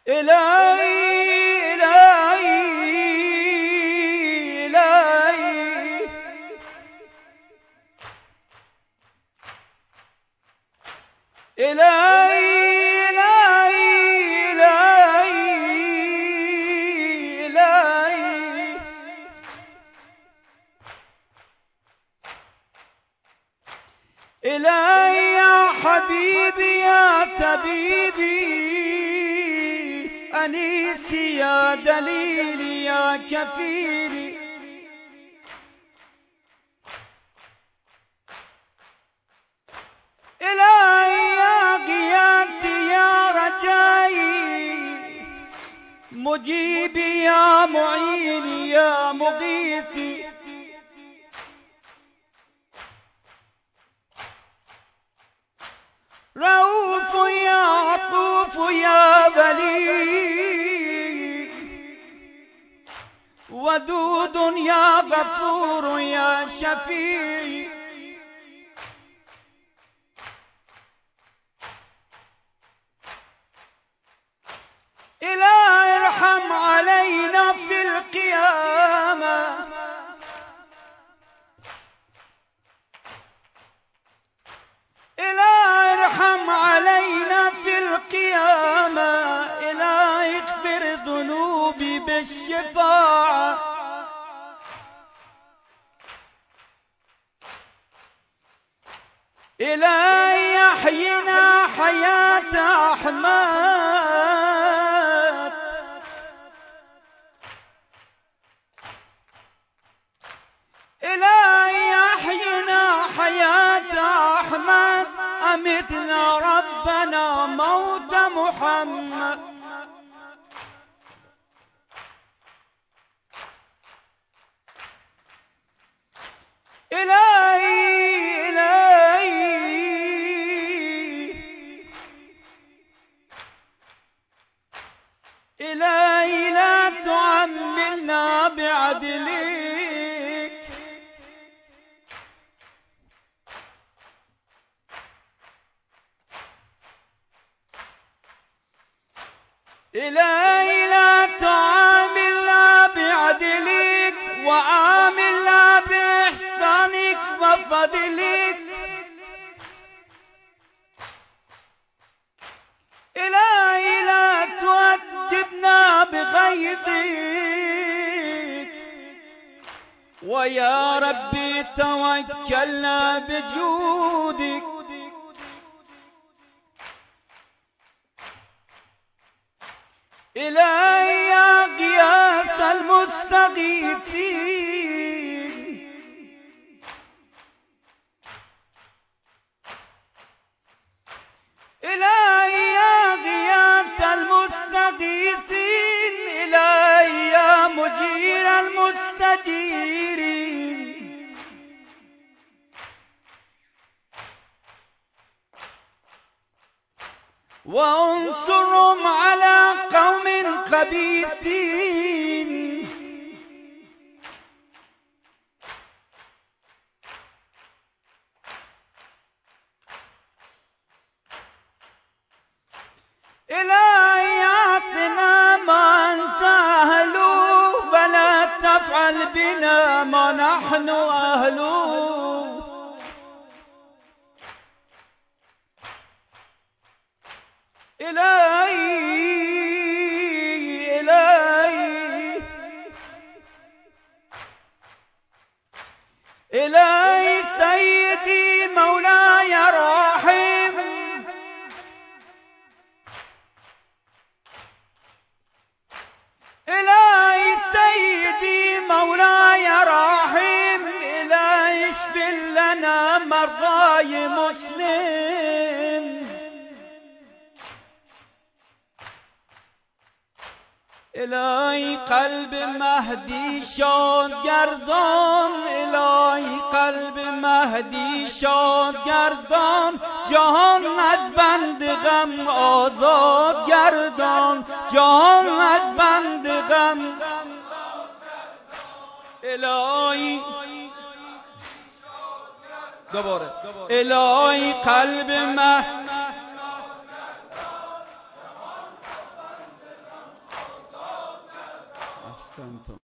إلهي إلهي إلهي إلهي إلهي يا حبيبي يا طبيبي أنيسي يا دليلي يا كفيلي إلهي يا غياثي يا رجائي مجيبي يا معيني يا مغيثي رؤوف يا عطوف يا ولي ودود يا غفور يا شفيع إلهي ارحم علينا في القيامة إلهي ارحم علينا في القيامة إلهي اغفر ذنوبي بالشفاعة إلهي يحيينا حياة أحمد إلهي يحيينا حياة أحمد أمتنا ربنا موت محمد إلهي إلهي إلهي لا تعملنا بعدلك إلهي لا تعاملنا بعدلك وعاملنا بإحسانك وفضلك إلهي لا تؤدبنا بغيظك ويا ربي توكلنا بجودك إلهي يا غياث المستغيثين إلهي يا غياث المستغيثين إلهي يا مجير المستجيرين وانصرهم على قوم خبيثين إلهي أعطنا ما أنت أهله ولا تفعل بنا ما نحن أهله إلهي إلهي إلهي سيدي مولاي راحم إلهي سيدي مولاي راحم إلهي اشف لنا مرضاي مسلم إلهي قلب مهدی شاد گردان إلهی قلب مهدی شاد گردان جهان از بند غم آزاد گردان جهان از بند غم إلهی دوباره إلهی قلب مهدی احسنتم.